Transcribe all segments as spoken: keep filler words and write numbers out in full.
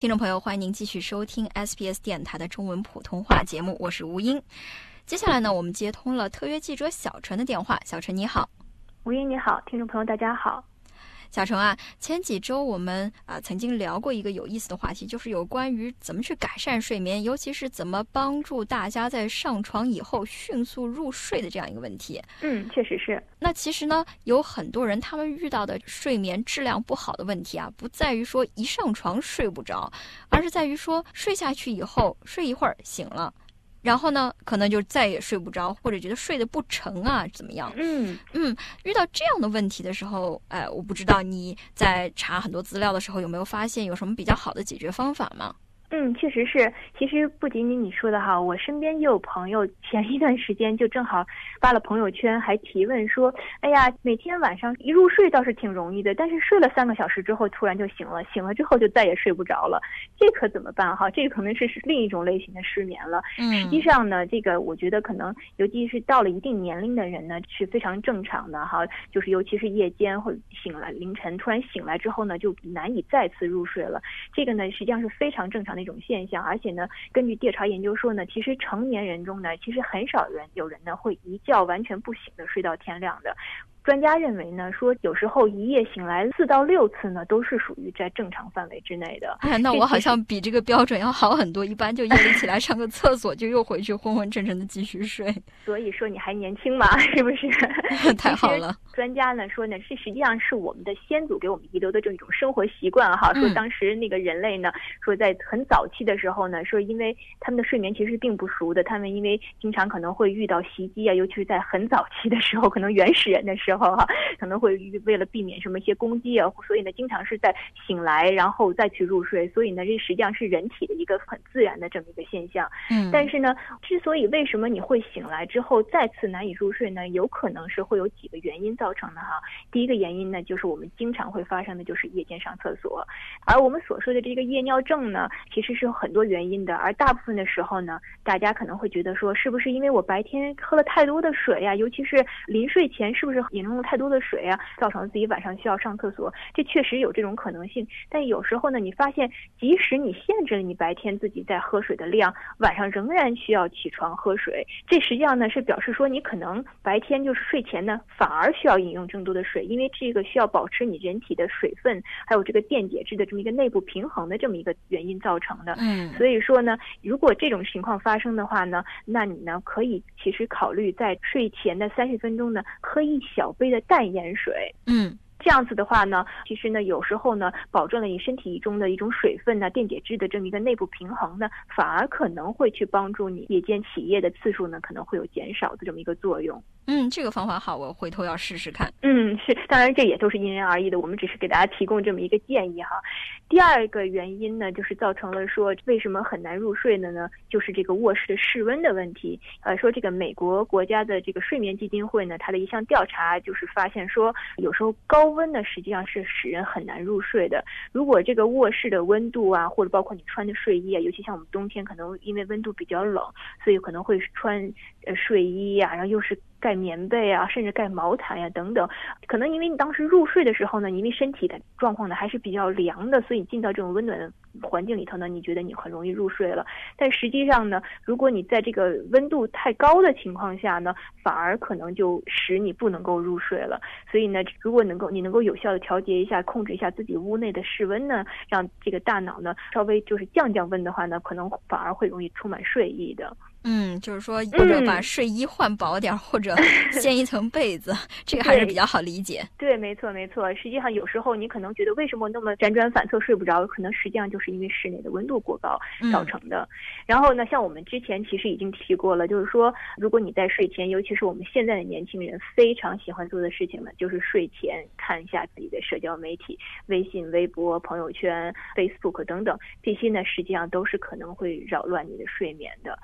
听众朋友，欢迎您继续收听 S B S 电台的中文普通话节目，我是吴英。接下来呢，我们接通了特约记者小陈的电话。小陈你好。 吴英你好，听众朋友大家好。 小陈啊，前几周我们啊、呃、曾经聊过一个有意思的话题，就是有关于怎么去改善睡眠，尤其是怎么帮助大家在上床以后迅速入睡的这样一个问题。 嗯，确实是。 那其实呢，有很多人他们遇到的睡眠质量不好的问题啊，不在于说一上床睡不着，而是在于说睡下去以后睡一会儿醒了。然后呢，可能就再也睡不着，或者觉得睡得不成啊，怎么样？ 嗯嗯，遇到这样的问题的时候，哎，我不知道你在查很多资料的时候有没有发现有什么比较好的解决方法吗？ 嗯，确实是。其实不仅仅你说的哈，我身边也有朋友前一段时间就正好发了朋友圈，还提问说，哎呀，每天晚上一入睡倒是挺容易的，但是睡了三个小时之后突然就醒了，醒了之后就再也睡不着了，这可怎么办哈？这个可能是另一种类型的失眠了。 嗯， 实际上呢，这个我觉得可能，尤其是到了一定年龄的人呢，是非常正常的哈。就是尤其是夜间或者醒来凌晨突然醒来之后呢，就难以再次入睡了。这个呢，实际上是非常正常的一种现象，而且呢，根据调查研究说呢，其实成年人中呢，其实很少人有人呢会一觉完全不醒的睡到天亮的。专家认为呢，说有时候一夜醒来四到六次呢，都是属于在正常范围之内的。 哎，那我好像比这个标准要好很多，一般就夜里起来上个厕所，就又回去昏昏沉沉的继续睡。 所以说你还年轻嘛，是不是？ 太好了。 专家呢说呢，是实际上是我们的先祖给我们遗留的这种生活习惯哈。说当时那个人类呢，说在很早期的时候呢，说因为他们的睡眠其实并不熟的，他们因为经常可能会遇到袭击啊，尤其是在很早期的时候，可能原始人的时候。时候哈，可能会为了避免什么一些攻击啊，所以呢，经常是在醒来然后再去入睡，所以呢，这实际上是人体的一个很自然的这么一个现象。 嗯， 但是呢，之所以为什么你会醒来之后再次难以入睡呢？有可能是会有几个原因造成的哈。第一个原因呢，就是我们经常会发生的就是夜间上厕所，而我们所说的这个夜尿症呢，其实是有很多原因的，而大部分的时候呢，大家可能会觉得说，是不是因为我白天喝了太多的水呀、啊，尤其是临睡前是不是饮用了太多的水啊，造成自己晚上需要上厕所，这确实有这种可能性。但有时候呢，你发现即使你限制了你白天自己在喝水的量，晚上仍然需要起床喝水，这实际上呢是表示说你可能白天就是睡前呢反而需要饮用更多的水，因为这个需要保持你人体的水分还有这个电解质的这么一个内部平衡的这么一个原因造成的。 嗯， 所以说呢，如果这种情况发生的话呢，那你呢可以其实考虑在睡前的三十分钟呢喝一小杯的淡盐水。 嗯， 这样子的话呢，其实呢有时候呢保证了你身体中的一种水分呢、电解质的这么一个内部平衡呢，反而可能会去帮助你夜间起夜的次数呢可能会有减少的这么一个作用。 嗯，这个方法好，我回头要试试看。 嗯，是，当然这也都是因人而异的，我们只是给大家提供这么一个建议哈。第二个原因呢，就是造成了说为什么很难入睡的呢？就是这个卧室的室温的问题。呃，说这个美国国家的这个睡眠基金会呢，它的一项调查就是发现说，有时候高温呢实际上是使人很难入睡的。如果这个卧室的温度啊，或者包括你穿的睡衣啊，尤其像我们冬天可能因为温度比较冷，所以可能会穿呃睡衣啊，然后又是盖棉被啊，甚至盖毛毯呀、啊、等等，可能因为你当时入睡的时候呢，因为身体的状况呢还是比较凉的，所以你进到这种温暖的环境里头呢，你觉得你很容易入睡了。但实际上呢，如果你在这个温度太高的情况下呢，反而可能就使你不能够入睡了。所以呢，如果能够你能够有效的调节一下，控制一下自己屋内的室温呢，让这个大脑呢稍微就是降降温的话呢，可能反而会容易充满睡意的。 嗯，就是说或者把睡衣换薄点、嗯、或者掀一层被子，这个还是比较好理解。 对，没错没错。实际上有时候你可能觉得为什么那么辗转反侧睡不着，可能实际上就是因为室内的温度过高造成的、嗯、然后呢，像我们之前其实已经提过了，就是说如果你在睡前，尤其是我们现在的年轻人非常喜欢做的事情呢，就是睡前看一下自己的社交媒体，微信、微博、朋友圈、Facebook 等等，这些呢实际上都是可能会扰乱你的睡眠的。其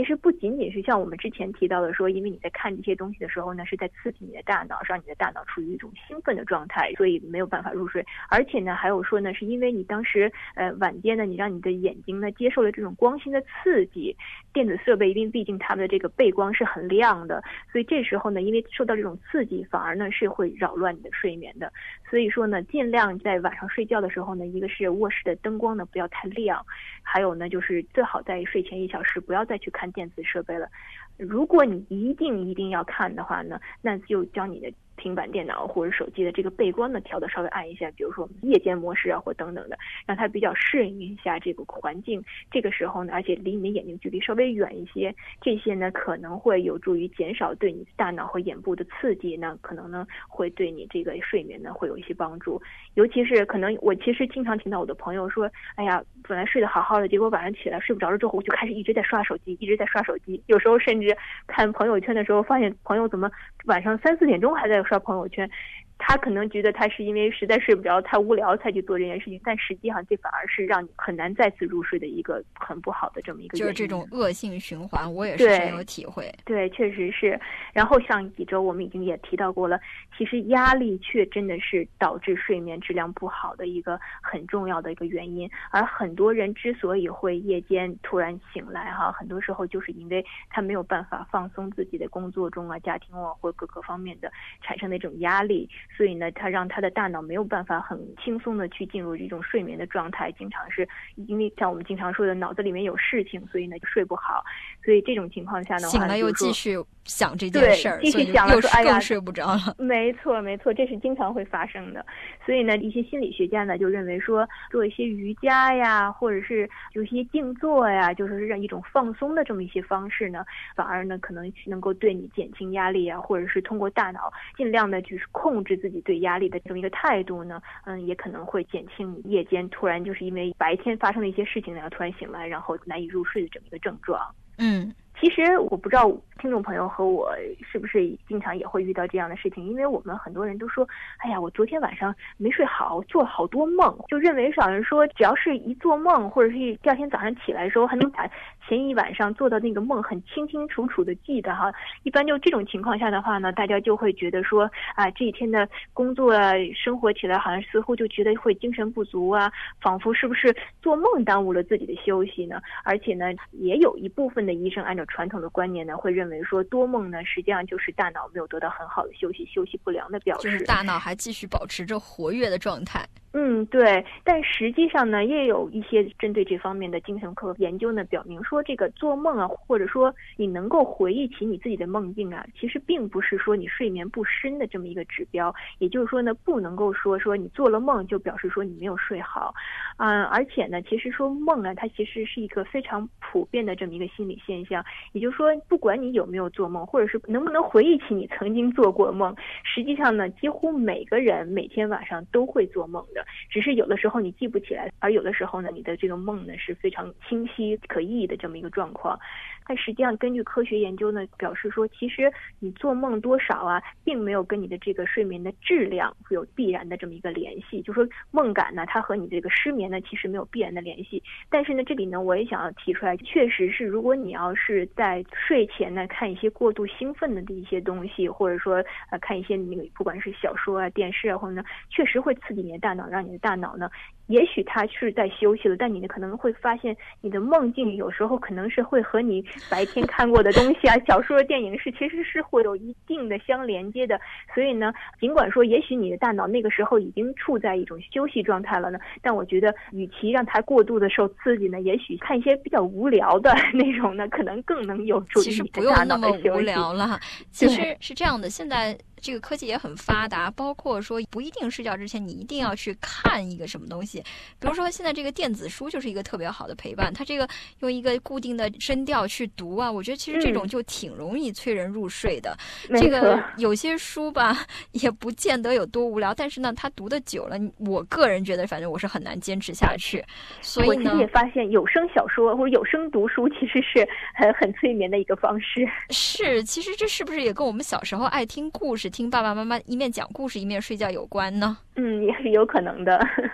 其实不仅仅是像我们之前提到的说，因为你在看这些东西的时候呢，是在刺激你的大脑，让你的大脑处于一种兴奋的状态，所以没有办法入睡。而且呢，还有说呢，是因为你当时呃晚间呢，你让你的眼睛呢接受了这种光线的刺激，电子设备因为毕竟它们的这个背光是很亮的，所以这时候呢，因为受到这种刺激，反而呢是会扰乱你的睡眠的。所以说呢，尽量在晚上睡觉的时候呢，一个是卧室的灯光呢不要太亮，还有呢就是最好在睡前一小时不要再去看电子设备了。如果你一定一定要看的话呢，那就将你的平板电脑或者手机的这个背光呢调的稍微暗一下，比如说我们夜间模式啊或等等的，让它比较适应一下这个环境。这个时候呢，而且离你的眼睛距离稍微远一些，这些呢可能会有助于减少对你大脑和眼部的刺激，那可能呢会对你这个睡眠呢会有一些帮助。尤其是可能我其实经常听到我的朋友说，哎呀，本来睡得好好的，结果晚上起来睡不着了之后，就开始一直在刷手机，一直在刷手机。有时候甚至看朋友圈的时候，发现朋友怎么晚上三四点钟还在刷朋友圈。他可能觉得他是因为实在睡不着太无聊才去做这件事情，但实际上这反而是让你很难再次入睡的一个很不好的这么一个原因， 就是这种恶性循环，我也是深有体会。 对，对，确实是。然后上几周我们已经也提到过了，其实压力却真的是导致睡眠质量不好的一个很重要的一个原因。而很多人之所以会夜间突然醒来哈，很多时候就是因为他没有办法放松自己的工作中啊、家庭啊或各个方面的产生的一种压力。所以呢，他让他的大脑没有办法很轻松的去进入这种睡眠的状态，经常是因为像我们经常说的脑子里面有事情，所以呢就睡不好。所以这种情况下的话， 醒了又继续想这件事儿， 继续想了说，哎呀， 更睡不着了。 没错没错，这是经常会发生的。所以呢，一些心理学家呢就认为说，做一些瑜伽呀，或者是有一些静坐呀，就是让一种放松的这么一些方式呢，反而呢可能能够对你减轻压力啊，或者是通过大脑尽量的就是控制自己对压力的这么一个态度呢，嗯，也可能会减轻夜间突然就是因为白天发生的一些事情呢，突然醒来然后难以入睡的这么一个症状。 嗯。 其实我不知道听众朋友和我是不是经常也会遇到这样的事情，因为我们很多人都说，哎呀，我昨天晚上没睡好，做了好多梦，就认为好像说只要是一做梦，或者是第二天早上起来的时候还能把前一晚上做的那个梦很清清楚楚的记得哈。一般就这种情况下的话呢，大家就会觉得说啊，这一天的工作啊生活起来好像似乎就觉得会精神不足啊，仿佛是不是做梦耽误了自己的休息呢？而且呢，也有一部分的医生按照传统的观念呢，会认为说多梦呢，实际上就是大脑没有得到很好的休息，休息不良的表示， 就是大脑还继续保持着活跃的状态。 嗯，对，但实际上呢，也有一些针对这方面的精神科研究呢，表明说这个做梦啊，或者说你能够回忆起你自己的梦境啊，其实并不是说你睡眠不深的这么一个指标。也就是说呢，不能够说说你做了梦就表示说你没有睡好，嗯，而且呢，其实说梦啊，它其实是一个非常普遍的这么一个心理现象。也就是说，不管你有没有做梦，或者是能不能回忆起你曾经做过梦，实际上呢，几乎每个人每天晚上都会做梦的。只是有的时候你记不起来，而有的时候呢，你的这个梦呢是非常清晰可忆的这么一个状况。但实际上根据科学研究呢表示说，其实你做梦多少啊，并没有跟你的这个睡眠的质量会有必然的这么一个联系。就说梦感呢，它和你这个失眠呢其实没有必然的联系。但是呢，这里呢我也想要提出来，确实是如果你要是在睡前呢看一些过度兴奋的一些东西，或者说呃看一些那个不管是小说啊、电视啊，或者呢确实会刺激你的大脑，让你的大脑呢也许它是在休息了，但你可能会发现你的梦境有时候可能是会和你白天看过的东西啊、小说、电影是其实是会有一定的相连接的。所以呢，尽管说也许你的大脑那个时候已经处在一种休息状态了呢，但我觉得与其让它过度的受刺激呢，也许看一些比较无聊的内容呢，可能更能有助于你的大脑的休息。 其实不用那么无聊了，其实是这样的，现在这个科技也很发达，包括说不一定睡觉之前你一定要去看一个什么东西，比如说现在这个电子书就是一个特别好的陪伴，它这个用一个固定的声调去读啊，我觉得其实这种就挺容易催人入睡的。 嗯、 这个有些书吧也不见得有多无聊，但是呢它读的久了，我个人觉得反正我是很难坚持下去。所以呢， 我其实也发现有声小说或者有声读书其实是很很催眠的一个方式。 是，其实这是不是也跟我们小时候爱听故事，听爸爸妈妈一面讲故事一面睡觉有关呢？ 嗯，也是有可能的。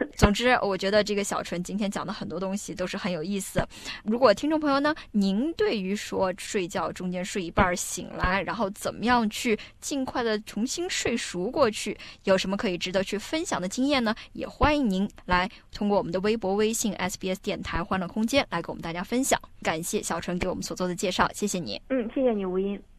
总之我觉得这个小纯今天讲的很多东西都是很有意思。如果听众朋友呢，您对于说睡觉中间睡一半醒来，然后怎么样去尽快的重新睡熟过去，有什么可以值得去分享的经验呢，也欢迎您来通过我们的微博微信 S B S 电台欢乐空间来跟我们大家分享。感谢小纯给我们所做的介绍，谢谢你。 嗯，谢谢你吴音。